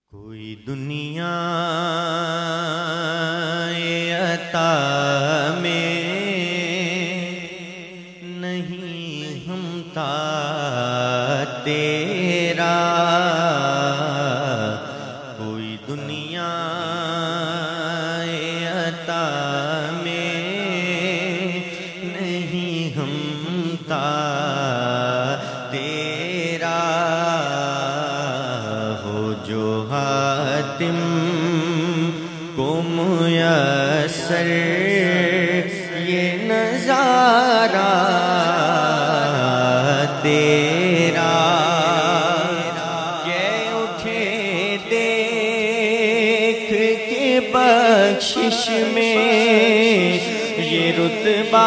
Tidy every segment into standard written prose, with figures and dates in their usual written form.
کوئی دنیا عطا میں نہیں ہمتا تیرا، کوئی دنیا عطا میں نہیں ہمتا تیرا، ہو جو حاتم کو میسر یہ نظارہ تیرا، کہ اٹھے دیکھ کے بخشش میں یہ رتبہ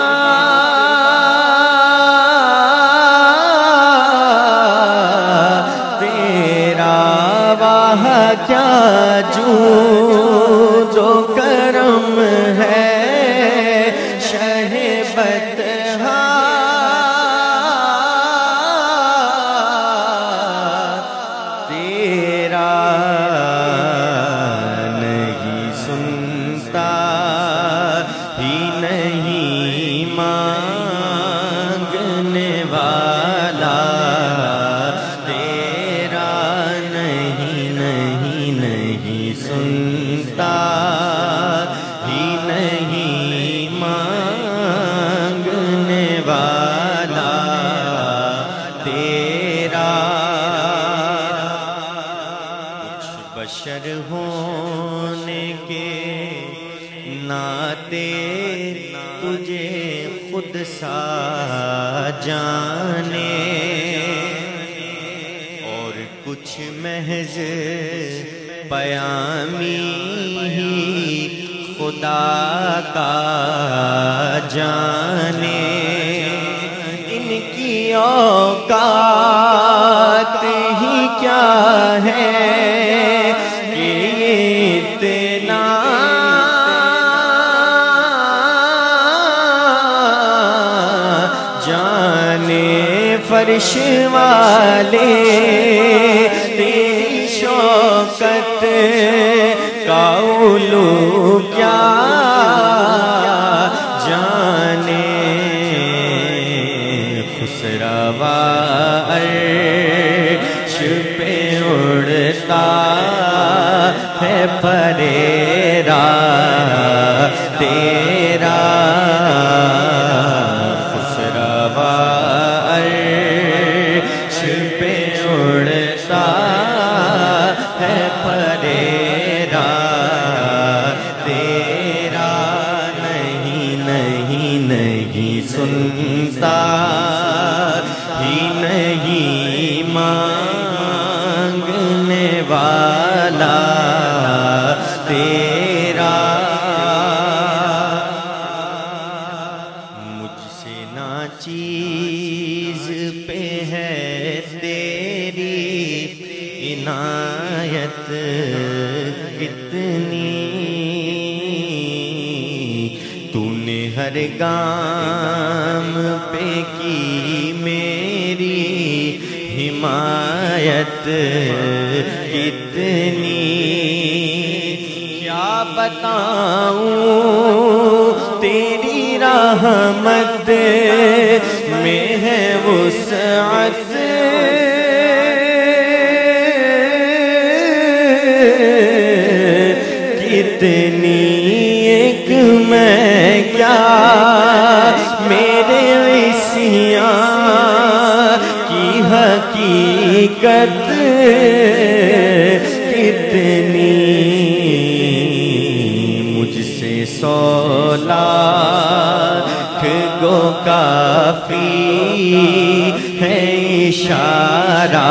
کیا جود و کرم ہے شہ بطحا تیرا، نہیں سنتا ہی نہیں مانگنے والا سنتا ہی نہیں مانگنے والا تیرا، کچھ بشر ہونے کے ناطے تجھے خود سا جانے، اور کچھ محض پیامی ہی خدا کا جانے، ان کی اوقات ہی کیا ہے کہ اتنا جانے فرش والے تیری شوکت کا علو کیا جانے، خسروا عرش پہ اڑتا ہے پریرا تیرا، خسروا عرش پہ اڑتا ہے پریرا تیرا، نہیں نہیں نہیں سنتا ہی نہیں مانگنے والا تیرا، مجھ سے ناچیز پہ ہے تیری عنایت کتنی، تو نے ہر گام پہ کی میری حمایت کتنی، کیا بتاؤں تیری رحمت میں ہے وسعت کتنی، ایک میں کیا میرے عصیان کی حقیقت کتنی، مجھ سے 100 لاکھ گو کافی ہے اشارہ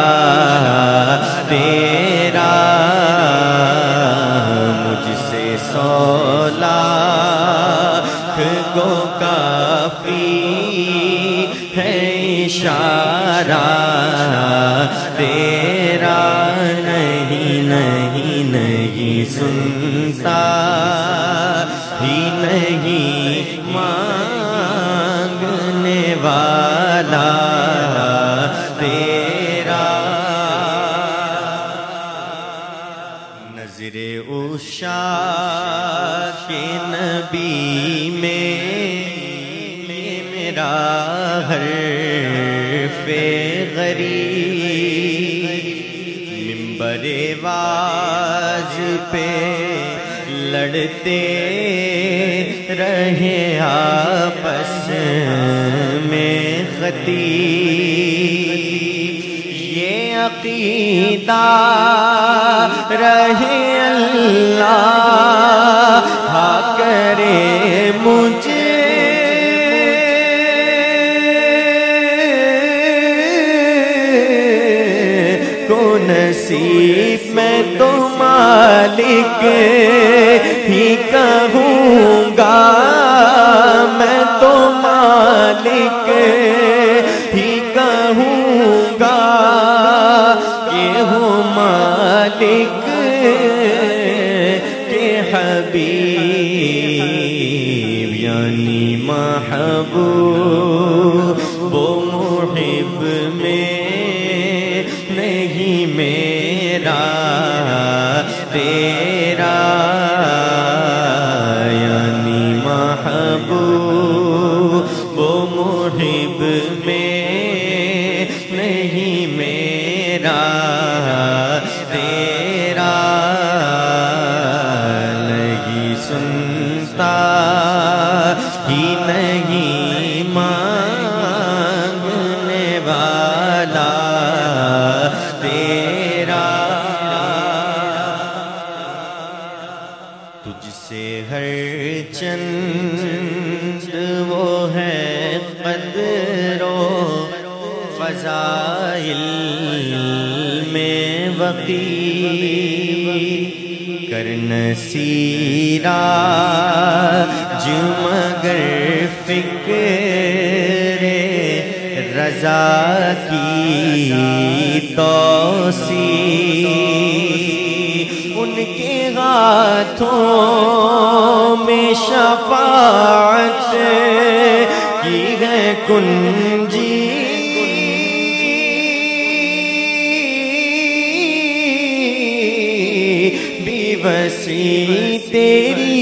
تیرا، 100 لاکھ گو کافی ہے اشارہ تیرا، نہیں نہیں نہیں سنتا ہی نہیں مانگنے والا تیرا، نظر عشاق کے نبی میں یہ میرا حرف غریب منبر واز پہ لڑتے رہے آپس میں خطیب یہ عقیدہ رہے اللہ کرے مجھے کو نصیب میں تو مالک ہی کہوں گا میں تو مالک ہی کہوں گا کہ ہوں مالک کے حبیب یعنی محبوب و محب میں نہیں میرا تیرا یعنی محبوب و محب میں نہیں میرا تیرا نہیں سنتا ہی نہیں مانگنے والا تیرا تجھ سے ہر چند وہ ہے قدر و فضائل میں وقی کرن سیرا جو مگر فکر رضا کی توصیف ان کے ہاتھوں میں شفاعت کی ہے کنجی بھی وسیع تیری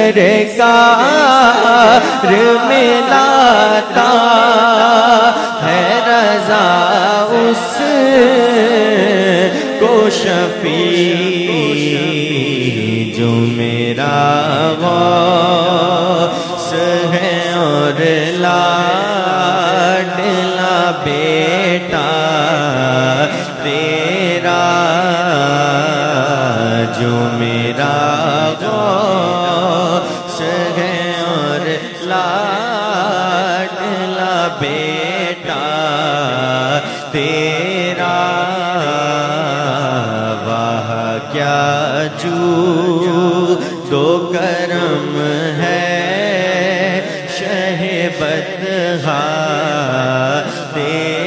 سرکار میں لاتا ہے رضا اس کو شفیع جو میرا غوث ہے اور لاڈلا بیٹا تیرا جو میرا غوث ہے اور لاڈلا بیٹا تیرا واہ کیا جود و کرم ہے شہ بدخواہ تیرا